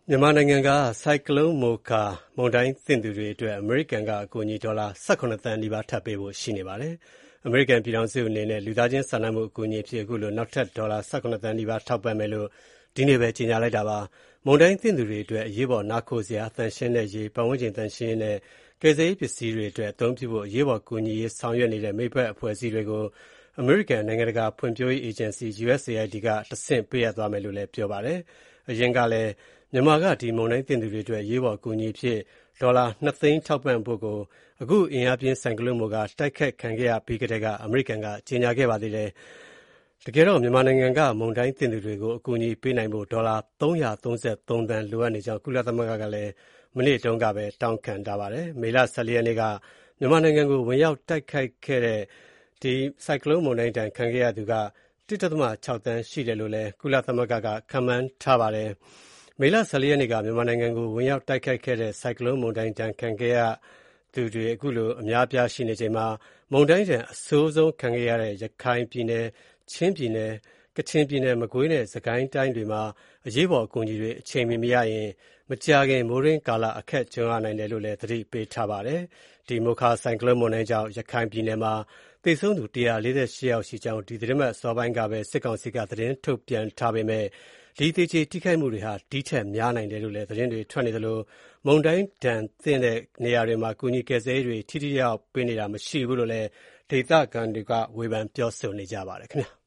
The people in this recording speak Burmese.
မြန်မာနိုင်ငံက ဆိုင်ကလုန်းမိုခါမုန်တိုင်းသင့်သူတွေအတွက် အမေရိကန်က အကူအညီဒေါ်လာ ၁၇ သန်းနီးပါးထပ်ပေးဖို့ရှိနေပါတယ်။ အမေရိကန်ပြည်ထောင်စုအနေနဲ့ လူသားချင်းစာနာမှုအကူအညီအဖြစ် အခုလို နောက်ထပ် ဒေါ်လာ ၁၇ သန်းနီးပါးထောက်ပံ့မယ်လို့ ဒီနေ့ပဲ ကြေညာလိုက်တာပါ။ မုန်တိုင်းသင့်သူတွေအတွက် အရေးပေါ်နားခိုစရာ သန့်ရှင်းတဲ့ရေ၊ ပတ်ဝန်းကျင်သန့်ရှင်းရေးနဲ့ ကယ်ဆယ်ရေးပစ္စည်းတွေအတွက် အသုံးပြုဖို့ အရေးပေါ်ကူညီရေးဆောင်ရွက်နေတဲ့ မိတ်ဖက်အဖွဲ့အစည်းတွေကို အမေရိကန်နိုင်ငံတကာဖွံ့ဖြိုးရေးအေဂျင်စီ USAID ကတဆင့် ပေးအပ်သွားမယ်လို့လည်း ပြောပါတယ်။ အရင်ကလည်း မြန်မာက ဒီမုန်တိုင်းသင့်သူတွေအတွက် အရေးပေါ်အကူအညီအဖြစ် ဒေါ်လာ ၂ သိန်းထောက်ပံ့ဖို့ကို အခု အင်အားပြင်းဆိုင်ကလုန်းမိုခါတိုက်ခတ်ခံခဲ့ရပြီးကတည်းက အမေရိကန်က ကြေညာခဲ့ပါသေးတယ်။ မြန်မာနိုင်ငံက မုန်တိုင်းသင့်သူတွေကို အကူအညီပေးနိုင်ဖို့ ဒေါ်လာ ၃၃၃ သန်းလိုအပ်နေကြောင်း ကုလသမဂ္ဂကလည်း မနေ့တုန်းကပဲ တောင်းခံထားပါတယ်။ မေလ ၁၄ ရက်နေ့က မြန်မာနိုင်ငံကို ဝင်ရောက်တိုက်ခတ်ခဲ့တဲ့ ဆိုင်ကလုန်းမုန်တိုင်းဒဏ်ခံခဲ့ရသူ ၁.၆ သန်းရှိတယ်လို့လည်း ကုလသမဂ္ဂက ခန့်မှန်းထားပါတယ်။ မေလ ၁၄ ရက်နေ့က မြန်မာနိုင်ငံကို ဝင်ရောက်တိုက်ခတ်ခဲ့တဲ့ ဆိုင်ကလုန်းမုန်တိုင်းဒဏ်ခံခဲ့ရသူတွေ ခုလို အများအပြားရှိနေချိန်မှာ မုန်တိုင်းဒဏ်အဆိုးဆုံးခံခဲ့ရတဲ့ ရခိုင်ပြည်နယ်၊ ချင်းပြည်နယ်၊ ကချင်ပြည်နယ်၊ မကွေးနဲ့ စစ်ကိုင်းတိုင်းတွေမှာ အရေးပေါ်အကူအညီတွေ အချိန်မီမရရင် မကြာခင် မိုးတွင်းကာလ အခက်ကြုံရနိုင်တယ်လို့လည်း သတိပေးထားပါတယ်။ မိုခါဆိုင်ကလုန်းမုန်တိုင်းကြောင့် ရခိုင်ပြည်နယ်မှာ သေဆုံးသူ ၁၄၈ ယောက်ရှိကြောင်း ဒီသီတင်းပတ်အစောပိုင်းကပဲ စစ်ကောင်စီက သတင်းထုတ်ပြန်ထားပေမဲ့ သေကြေထိခိုက်မှုတွေဟာ ဒီထက်များနိုင်တယ်လို့လည်း သတင်းတွေထွက်နေသလို မုန်တိုင်းဒဏ်သင့်တဲ့နေရာတွေမှာ ကူညီကယ်ဆယ်ရေးတွေ ထိထိရောက်ရောက်ပေးနေတာ မရှိဘူးလို့လည်း ဒေသခံတွေက ဝေဖန်ပြောဆိုနေကြပါတယ်။